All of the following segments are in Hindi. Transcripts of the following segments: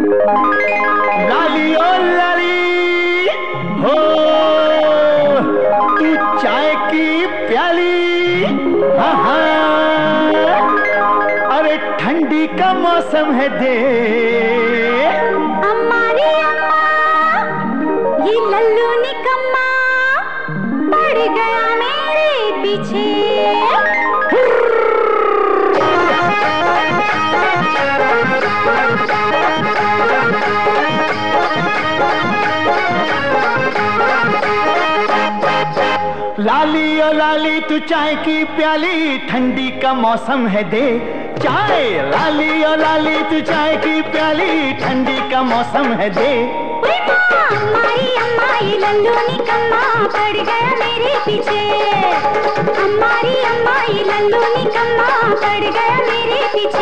लाली ओ लाली हो, तू चाय की प्याली। हाँ हाँ, अरे ठंडी का मौसम है दे। हमारी अम्मा ये लल्लू निकम्मा पड़ गया मेरे पीछे। लाली ओ लाली तू चाय की प्याली, ठंडी का मौसम है दे चाय। लाली ओ लाली तू चाय की प्याली, ठंडी का मौसम है दे। हमारी अम्मा ये लल्लू निकम्मा पड़ गया मेरे पीछे। हमारी अम्मा ये लल्लू निकम्मा पड़ गया मेरे पीछे।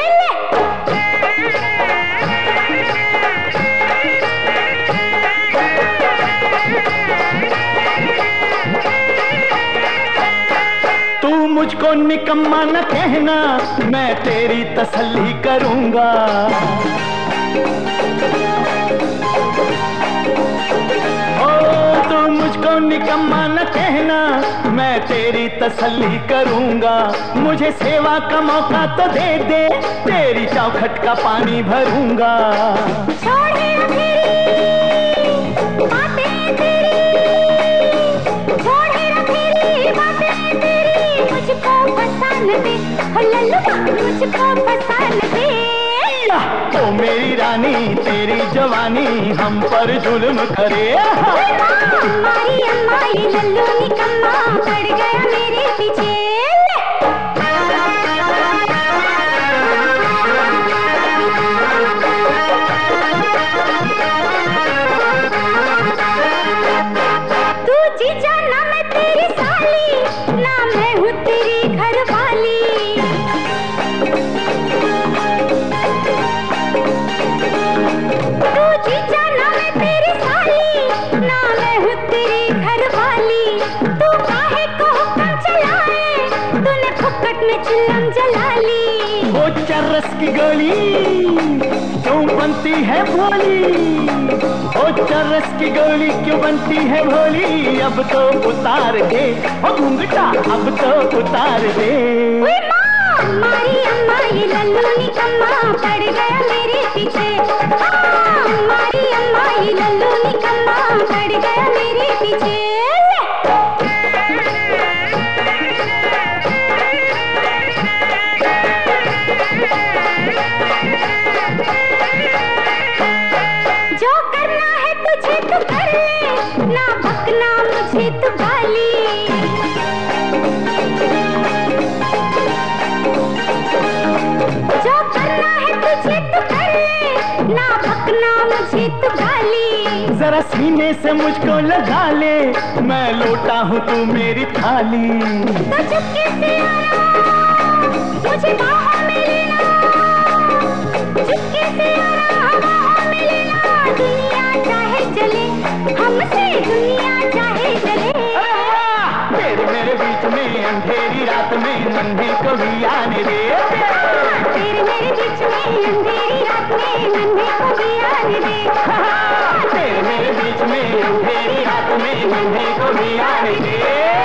मुझको निकम्मा न कहना, मैं तेरी तसल्ली करूंगा। ओ तू मुझको निकम्मा न कहना, मैं तेरी तसल्ली करूंगा। मुझे सेवा का मौका तो दे दे, तेरी चौखट का पानी भरूंगा। मुझको पसंद दे। ओ मेरी रानी तेरी जवानी हम पर जुल्म करे। हमारी अम्मा ये लल्लू निकम्मा पड़ गया मेरे पीछे। तू जीजा ना मैं तेरी साली, ना मैं हूँ तेरी घरवाली। चिल्लम जला ली। वो चरस की गोली क्यों बनती है भोली। वो चरस की गोली क्यों बनती है भोली। अब तो उतार दे ओ घूंघटा, अब तो उतार दे। हमारी अम्मा ये लल्लू निकम्मा पड़ गया मेरे पीछे। हमारी अम्मा ये लल्लू निकम्मा पड़ गया मेरे पीछे। जो करना है तुझे तू कर ले, ना भकना मुझे तू गाली। जो करना है तुझे तू कर ले, ना भकना मुझे तू गाली। जरा सीने से मुझको लगा ले, मैं लोटा हूँ तू मेरी थाली। तो चुपके से आना मुझे बाहों में लेना, चुपके से आना बाहों में लेना। दुनिया चाहे चले हमसे, दुनिया चाहे चले। तेरे मेरे बीच में अंधेरी रात में नन्हे को भी आने दे। तेरे मेरे बीच में अंधेरी रात में नन्हे को भी आने दे। तेरे मेरे बीच में अंधेरी रात में नन्हे को भी आने दे।